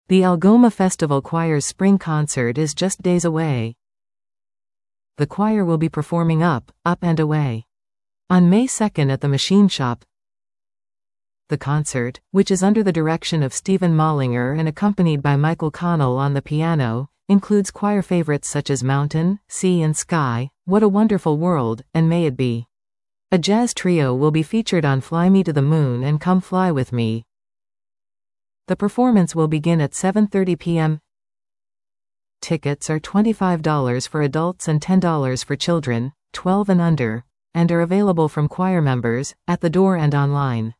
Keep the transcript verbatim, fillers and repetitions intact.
The Algoma Festival Choir's spring concert is just days away. The choir will be performing Up, Up and Away on May second at the Machine Shop. The concert, which is under the direction of Stephen Mollinger and accompanied by Michael Connell on the piano, includes choir favorites such as Mountain, Sea and Sky, What a Wonderful World, and May It Be. A jazz trio will be featured on Fly Me to the Moon and Come Fly With Me. The performance will begin at seven thirty p m Tickets are twenty-five dollars for adults and ten dollars for children, twelve and under, and are available from choir members, at the door and online.